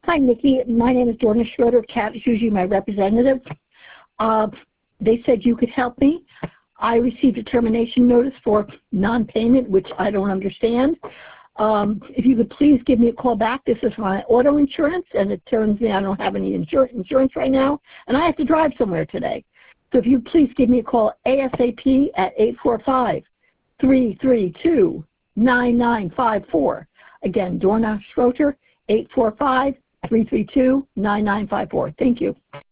Hi, Nikki. My name is Dorna Schroeder. Kat is usually my representative. They said you could help me. I received a termination notice for non-payment, which I don't understand. If you could please give me a call back. This is my auto insurance, and it turns me I don't have any insurance right now, and I have to drive somewhere today. So if you please give me a call ASAP at 845-332-9954. Again, Dorna Schroeder, 845-332-9954. Thank you.